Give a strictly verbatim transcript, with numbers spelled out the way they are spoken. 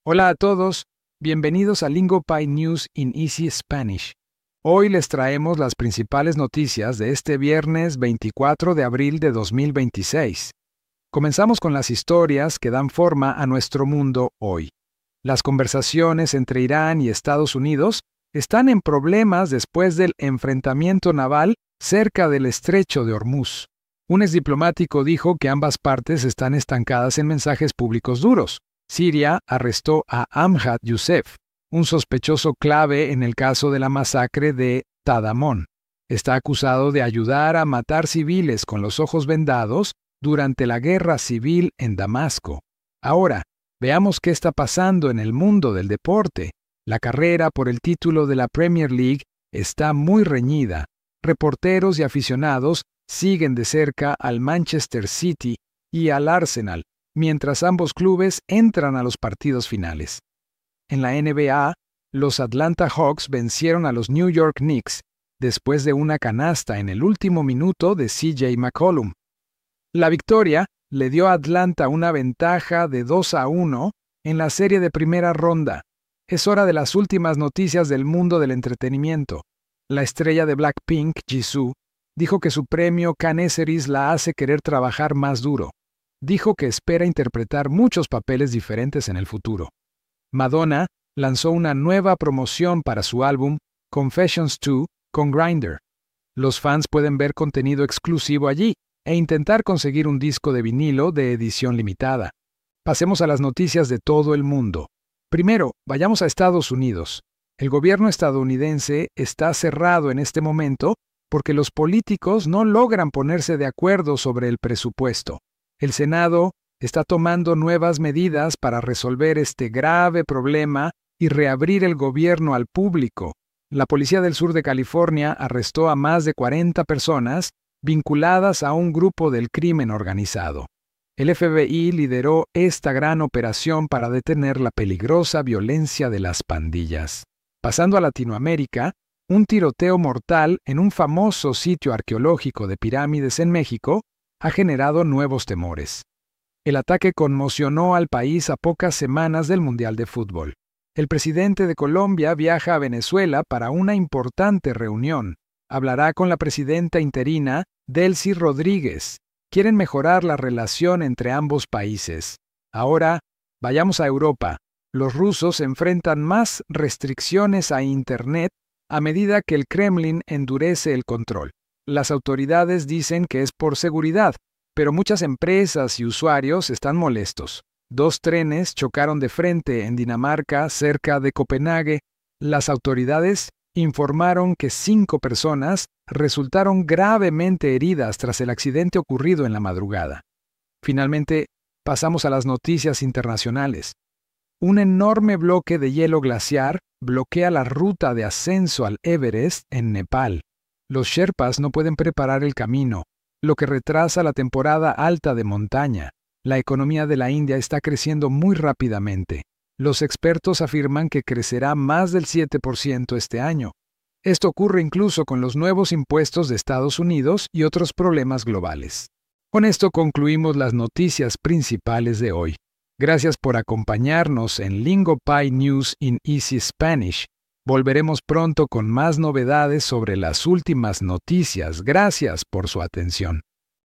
Hola a todos, bienvenidos a LingoPie News in Easy Spanish. Hoy les traemos las principales noticias de este viernes veinticuatro de abril de dos mil veintiséis. Comenzamos con las historias que dan forma a nuestro mundo hoy. Las conversaciones entre Irán y Estados Unidos están en problemas después del enfrentamiento naval cerca del estrecho de Hormuz. Un exdiplomático dijo que ambas partes están estancadas en mensajes públicos duros. Siria arrestó a Ahmad Youssef, un sospechoso clave en el caso de la masacre de Tadamón. Está acusado de ayudar a matar civiles con los ojos vendados durante la guerra civil en Damasco. Ahora, veamos qué está pasando en el mundo del deporte. La carrera por el título de la Premier League está muy reñida. Reporteros y aficionados siguen de cerca al Manchester City y al Arsenal, mientras ambos clubes entran a los partidos finales. En la N B A, los Atlanta Hawks vencieron a los New York Knicks después de una canasta en el último minuto de C J McCollum. La victoria le dio a Atlanta una ventaja de dos a uno en la serie de primera ronda. Es hora de las últimas noticias del mundo del entretenimiento. La estrella de Blackpink, Jisoo, dijo que su premio Cannes Series la hace querer trabajar más duro. Dijo que espera interpretar muchos papeles diferentes en el futuro. Madonna lanzó una nueva promoción para su álbum Confessions dos con Grindr. Los fans pueden ver contenido exclusivo allí e intentar conseguir un disco de vinilo de edición limitada. Pasemos a las noticias de todo el mundo. Primero, vayamos a Estados Unidos. El gobierno estadounidense está cerrado en este momento porque los políticos no logran ponerse de acuerdo sobre el presupuesto. El Senado está tomando nuevas medidas para resolver este grave problema y reabrir el gobierno al público. La policía del sur de California arrestó a más de cuarenta personas vinculadas a un grupo del crimen organizado. El F B I lideró esta gran operación para detener la peligrosa violencia de las pandillas. Pasando a Latinoamérica, un tiroteo mortal en un famoso sitio arqueológico de pirámides en México ha generado nuevos temores. El ataque conmocionó al país a pocas semanas del Mundial de Fútbol. El presidente de Colombia viaja a Venezuela para una importante reunión. Hablará con la presidenta interina, Delcy Rodríguez. Quieren mejorar la relación entre ambos países. Ahora, vayamos a Europa. Los rusos enfrentan más restricciones a Internet a medida que el Kremlin endurece el control. Las autoridades dicen que es por seguridad, pero muchas empresas y usuarios están molestos. Dos trenes chocaron de frente en Dinamarca, cerca de Copenhague. Las autoridades informaron que cinco personas resultaron gravemente heridas tras el accidente ocurrido en la madrugada. Finalmente, pasamos a las noticias internacionales. Un enorme bloque de hielo glaciar bloquea la ruta de ascenso al Everest en Nepal. Los Sherpas no pueden preparar el camino, lo que retrasa la temporada alta de montaña. La economía de la India está creciendo muy rápidamente. Los expertos afirman que crecerá más del siete por ciento este año. Esto ocurre incluso con los nuevos impuestos de Estados Unidos y otros problemas globales. Con esto concluimos las noticias principales de hoy. Gracias por acompañarnos en LingoPie News in Easy Spanish. Volveremos pronto con más novedades sobre las últimas noticias. Gracias por su atención.